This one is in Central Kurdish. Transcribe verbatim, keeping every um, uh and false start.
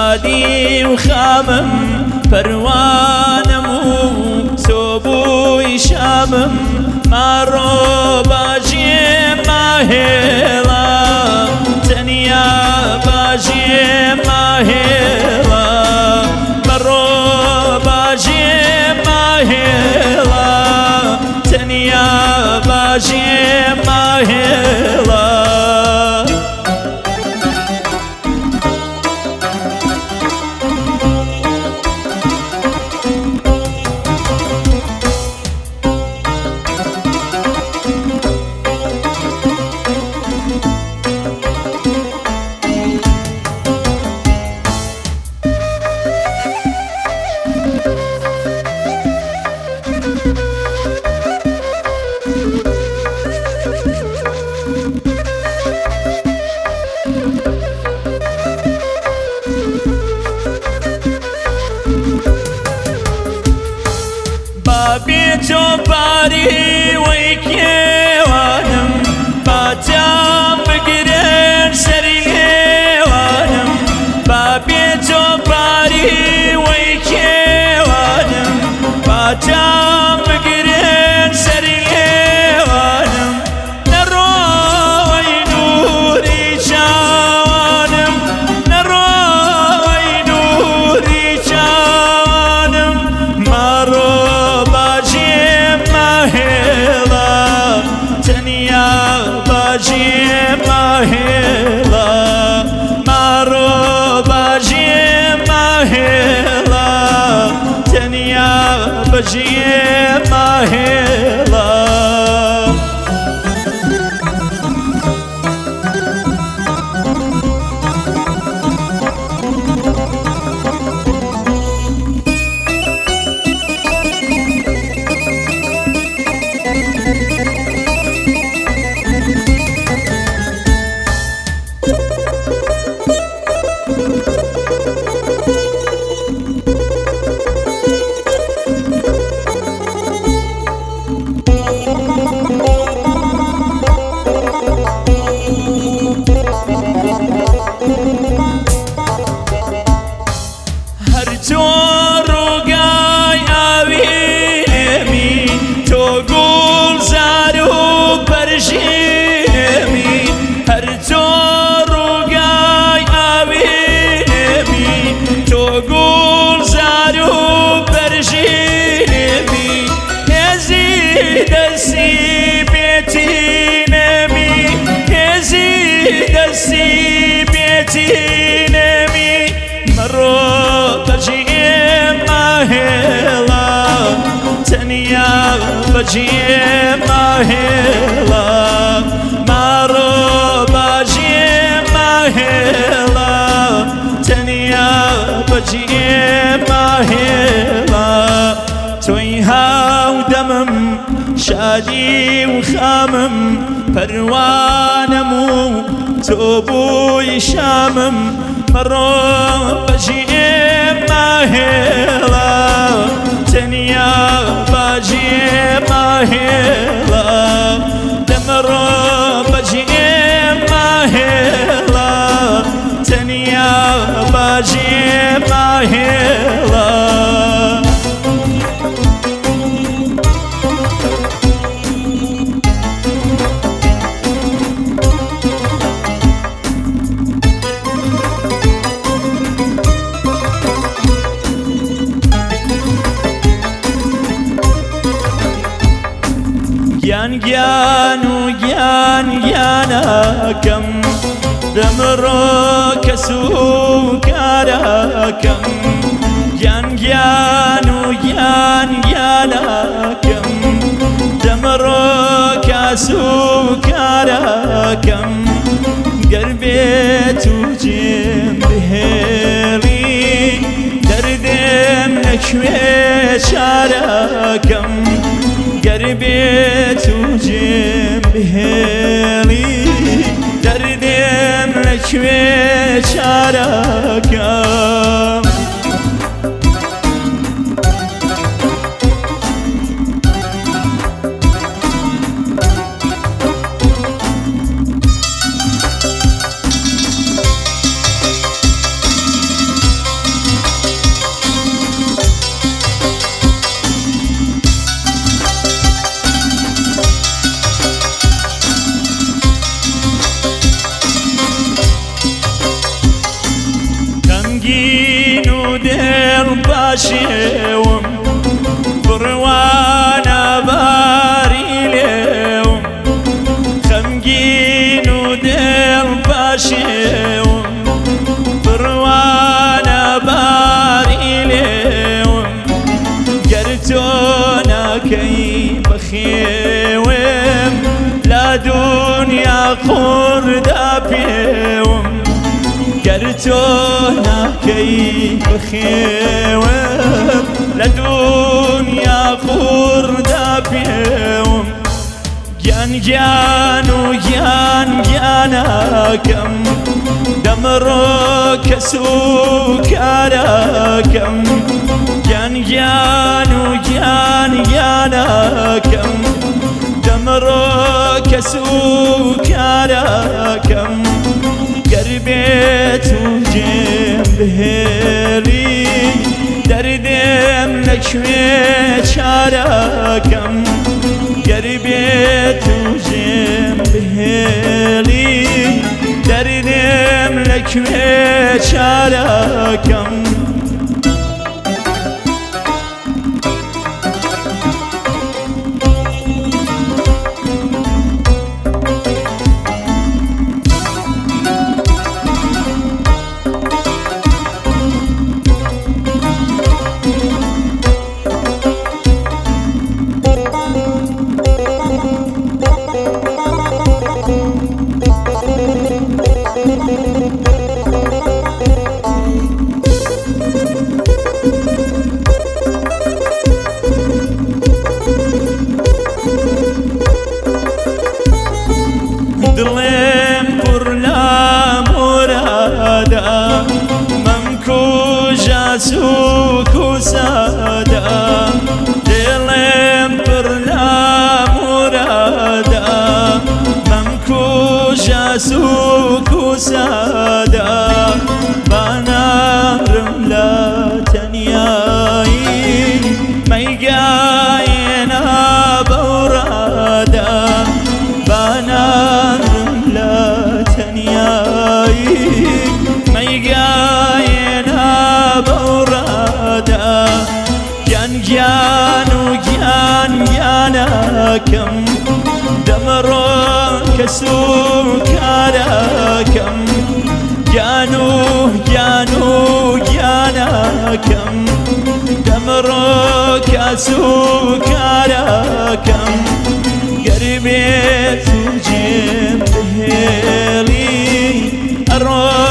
شادی و خامم پروانم و صبوی شامم مارو باجی ماهلا تنیا باجی ماهلا مارو باجی ماهلا تنیا باجی ماهلا بابيتو باري ويكيوانم باتام بقرن سريوانم بابيتو باري ويكيوانم باتام بقرن سريوانم نروي نوري جوانم نروي نوري جوانم مارو باجی ماهلا مارو باجی ماهلا تنیا باجی ماهلا نمی مرو بجی ماهلا تنیا بجی ماهلا مرو بجی ماهلا تنیا بجی ماهلا توی هاو دمم شادی و خامم پروانم و صبوی شامم مرو باجی ماهلا تنیا باجی ماهلا دمرو باجی ماهلا تنیا باجی ماهلا گیان گیان و گیان گیانکم دمرو کسو کارکم گیان گیان و گیان گیانکم دمرو کسو کارکم گربیتو جیم بهلی دردم نکوی چارکم قربيت وجيم بهيلي دردم لكوي شاركم خەمگین و دڵباشێوم بڕوانە باری لێوم خەمگین و دڵباشێوم بڕوانە باری لێوم گەر تۆ ناکەی بەخێوم لە دونیا قوردا پێوم گەر تۆ ناکەی بەخێوم لە دونیا قوردا پێوم گیان گیان و گیان گیانەکەم دەمڕۆ کەس و کارەکەم گیان گیان و گیان گیانەکەم دەمڕۆ کەس و کارەکەم گەر بێت و جێم بهێڵی دەردێم لەکوێ چارەکەم گەر بێت و جێم بهێڵی دەردێم لەکوێ چارەکەم دڵێم پڕ لە مورادە مەمکوژە سووک و سادە دڵێم پڕ لە مورادە مەمکوژە سووک و سادە بانارم لە تەنیایی مەیگایێنە بەوڕادە بانارم لە تەنیایی مەیگایێنە بەوڕادە گیان گیان و گیان گیانەکەم دەمڕۆ کەس و کارەکەم گیان و گیان و گیانەکەم دەمڕۆ کەس و کارەکەم گەر بێت و جێم بهێڵی ئەڕۆ